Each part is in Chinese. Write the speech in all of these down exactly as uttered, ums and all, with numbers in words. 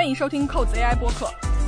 欢迎收听扣子 A I 播客。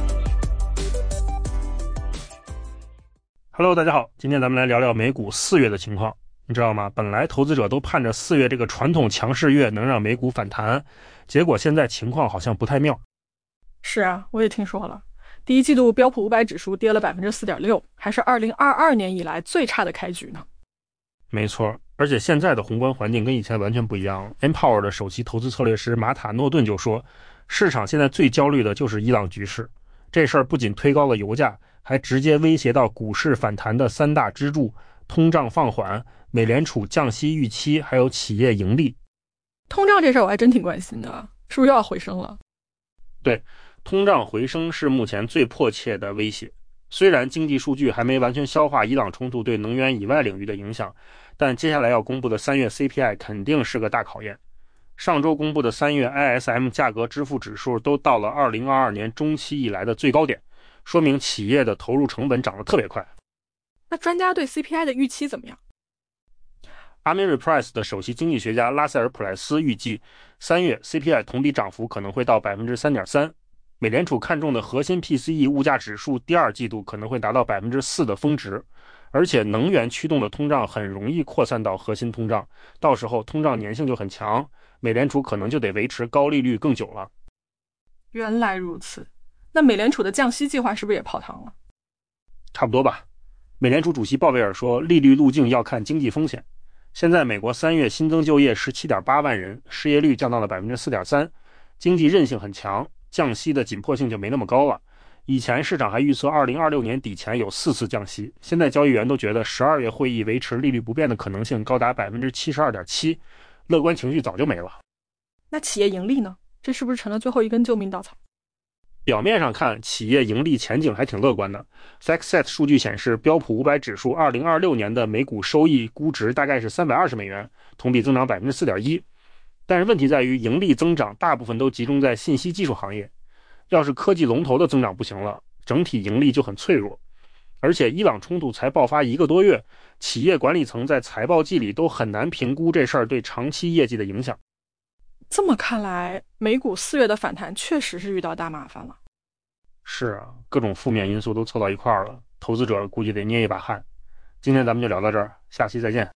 Hello， 大家好，今天咱们来聊聊美股四月的情况。你知道吗？本来投资者都盼着四月这个传统强势月能让美股反弹，结果现在情况好像不太妙。 是啊，我也听说了。第一季度标普五百指数跌了 百分之四点六， 还是二零二二年以来最差的开局呢。 没错，而且现在的宏观环境跟以前完全不一样了。Empower 的首席投资策略师马塔诺顿就说，市场现在最焦虑的就是伊朗局势。这事儿不仅推高了油价，还直接威胁到股市反弹的三大支柱：通胀放缓、美联储降息预期，还有企业盈利。 通胀这事儿我还真挺关心的，是不是又要回升了？ 对，通胀回升是目前最迫切的威胁。虽然经济数据还没完全消化伊朗冲突对能源以外领域的影响，但接下来要公布的三月 C P I 肯定是个大考验。上周公布的三月 I S M 价格支付指数都到了二零二二年中期以来的最高点，说明企业的投入成本涨得特别快。 那专家对 C P I 的预期怎么样？ 阿米瑞 Price 的首席经济学家拉塞尔普莱斯预计，三月 C P I 同比涨幅可能会到 百分之三点三。美联储看中的核心 P C E 物价指数第二季度可能会达到 百分之四 的峰值，而且能源驱动的通胀很容易扩散到核心通胀，到时候通胀粘性就很强，美联储可能就得维持高利率更久了。 原来如此，那美联储的降息计划是不是也泡汤了？ 差不多吧。美联储主席鲍威尔说，利率路径要看经济风险。现在美国三月新增就业 十七点八万人，失业率降到了 百分之四点三， 经济韧性很强，降息的紧迫性就没那么高了。以前市场还预测二零二六年底前有四次降息，现在交易员都觉得十二月会议维持利率不变的可能性高达 百分之七十二点七， 乐观情绪早就没了。 那企业盈利呢？这是不是成了最后一根救命稻草？ 表面上看，企业盈利前景还挺乐观的。FactSet 数据显示，标普五百指数二零二六年的每股收益估值大概是三百二十美元，同比增长 百分之四点一。但是问题在于，盈利增长大部分都集中在信息技术行业，要是科技龙头的增长不行了，整体盈利就很脆弱。而且伊朗冲突才爆发一个多月，企业管理层在财报季里都很难评估这事儿对长期业绩的影响。 这么看来，美股四月的反弹确实是遇到大麻烦了。 是啊，各种负面因素都凑到一块儿了，投资者估计得捏一把汗。今天咱们就聊到这儿，下期再见。